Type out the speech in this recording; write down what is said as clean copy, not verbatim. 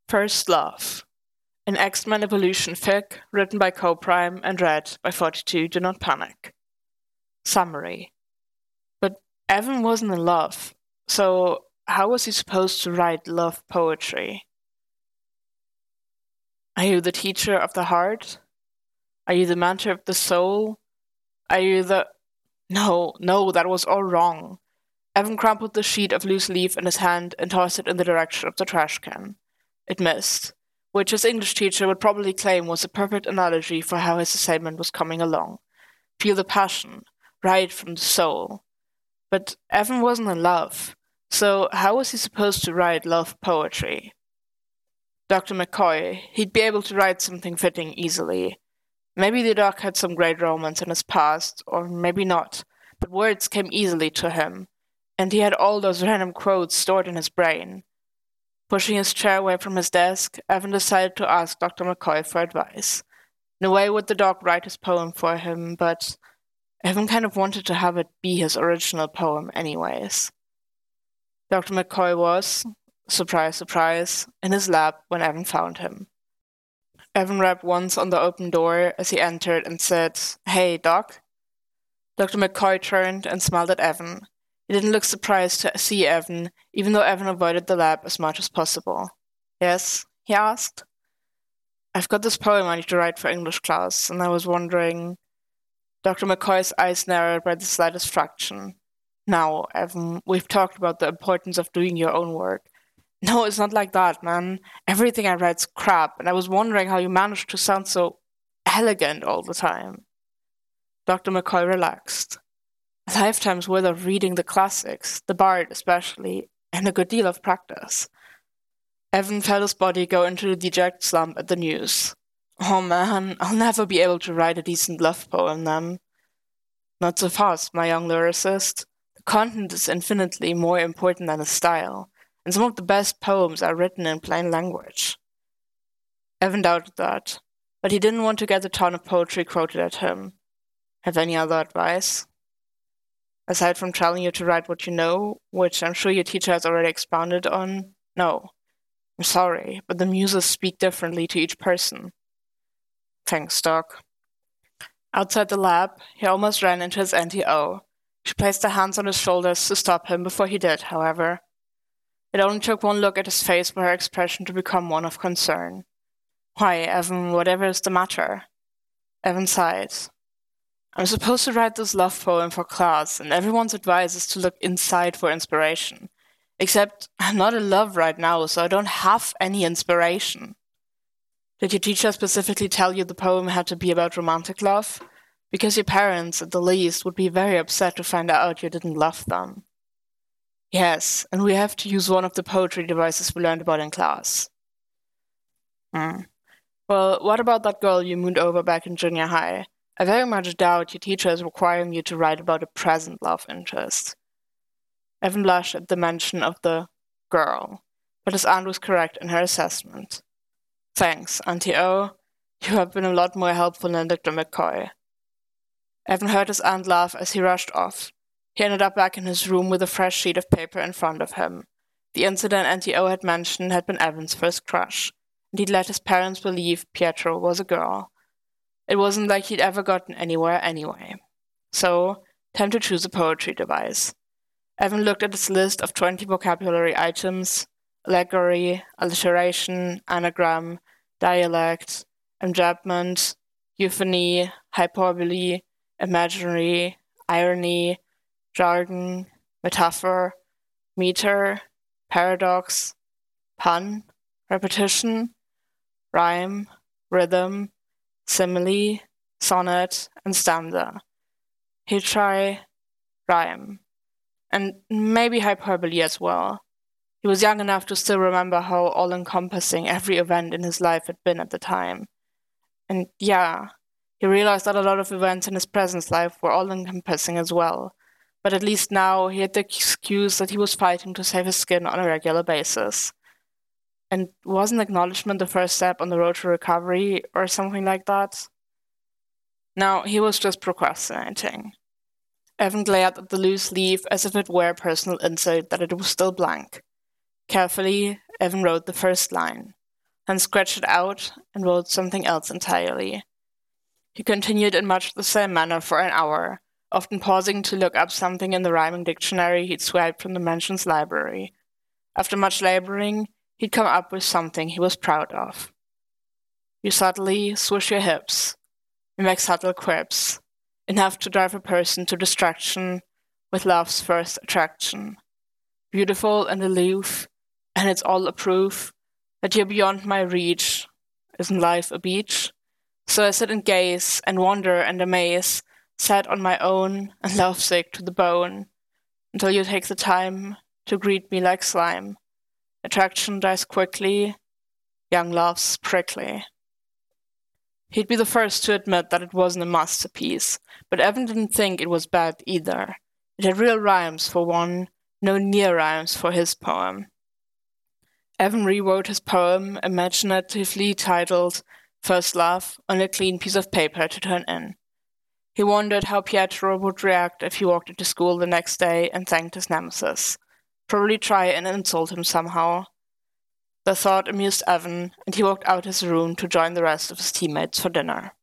First Love, an X-Men Evolution fic written by Co-Prime and read by 42 Do Not Panic. Summary. But Evan wasn't in love, so how was he supposed to write love poetry? Are you the teacher of the heart? Are you the mentor of the soul? Are you the... No, that was all wrong. Evan crumpled the sheet of loose leaf in his hand and tossed it in the direction of the trash can. It missed, which his English teacher would probably claim was a perfect analogy for how his assignment was coming along. Feel the passion, write from the soul. But Evan wasn't in love, so how was he supposed to write love poetry? Dr. McCoy, he'd be able to write something fitting easily. Maybe the doc had some great romance in his past, or maybe not, but words came easily to him, and he had all those random quotes stored in his brain. Pushing his chair away from his desk, Evan decided to ask Dr. McCoy for advice. In a way, would the doc write his poem for him, but Evan kind of wanted to have it be his original poem anyways. Dr. McCoy was, surprise, surprise, in his lab when Evan found him. Evan rapped once on the open door as he entered and said, "Hey, Doc?" Dr. McCoy turned and smiled at Evan. He didn't look surprised to see Evan, even though Evan avoided the lab as much as possible. "Yes?" he asked. "I've got this poem I need to write for English class, and I was wondering..." Dr. McCoy's eyes narrowed by the slightest fraction. "Now, Evan, we've talked about the importance of doing your own work. No, it's not like that, man. Everything I write's crap, and I was wondering how you managed to sound so elegant all the time." Dr. McCoy relaxed. A lifetime's worth of reading the classics, the Bard especially, and a good deal of practice. Evan felt his body go into a dejected slump at the news. "Oh man, I'll never be able to write a decent love poem then." "Not so fast, my young lyricist. The content is infinitely more important than the style, and some of the best poems are written in plain language." Evan doubted that, but he didn't want to get a ton of poetry quoted at him. "Have any other advice?" "Aside from telling you to write what you know, which I'm sure your teacher has already expounded on, no. I'm sorry, but the muses speak differently to each person." "Thanks, Doc." Outside the lab, he almost ran into his Auntie O. She placed her hands on his shoulders to stop him before he did, however. It only took one look at his face for her expression to become one of concern. "Why, Evan, whatever is the matter?" Evan sighed. "I'm supposed to write this love poem for class, and everyone's advice is to look inside for inspiration. Except I'm not in love right now, so I don't have any inspiration." "Did your teacher specifically tell you the poem had to be about romantic love? Because your parents, at the least, would be very upset to find out you didn't love them." "Yes, and we have to use one of the poetry devices we learned about in class." Well, what about that girl you mooned over back in junior high? I very much doubt your teacher is requiring you to write about a present love interest." Evan blushed at the mention of the girl, but his aunt was correct in her assessment. "Thanks, Auntie O. You have been a lot more helpful than Dr. McCoy." Evan heard his aunt laugh as he rushed off. He ended up back in his room with a fresh sheet of paper in front of him. The incident Auntie O had mentioned had been Evan's first crush, and he'd let his parents believe Pietro was a girl. It wasn't like he'd ever gotten anywhere anyway. So, time to choose a poetry device. Evan looked at his list of 20 vocabulary items: allegory, alliteration, anagram, dialect, enjambment, euphony, hyperbole, imaginary, irony, jargon, metaphor, meter, paradox, pun, repetition, rhyme, rhythm, simile, sonnet, and stanza. He'd try rhyme, and maybe hyperbole as well. He was young enough to still remember how all-encompassing every event in his life had been at the time. And yeah, he realized that a lot of events in his present life were all-encompassing as well, but at least now he had the excuse that he was fighting to save his skin on a regular basis. And wasn't acknowledgement the first step on the road to recovery, or something like that? No, he was just procrastinating. Evan glared at the loose leaf as if it were a personal insult that it was still blank. Carefully, Evan wrote the first line. and scratched it out and wrote something else entirely. He continued in much the same manner for an hour, often pausing to look up something in the rhyming dictionary he'd swiped from the mansion's library. After much laboring, he'd come up with something he was proud of. You subtly swish your hips. You make subtle quips, enough to drive a person to distraction with love's first attraction. Beautiful and aloof, and it's all a proof that you're beyond my reach. Isn't life a beach? So I sit and gaze and wonder and amaze, sad on my own and lovesick to the bone, until you take the time to greet me like slime. Attraction dies quickly, young love's prickly. He'd be the first to admit that it wasn't a masterpiece, but Evan didn't think it was bad either. It had real rhymes for one, no near rhymes for his poem. Evan rewrote his poem, imaginatively titled First Love, on a clean piece of paper to turn in. He wondered how Pietro would react if he walked into school the next day and thanked his nemesis. Probably try and insult him somehow. The thought amused Evan, and he walked out his room to join the rest of his teammates for dinner.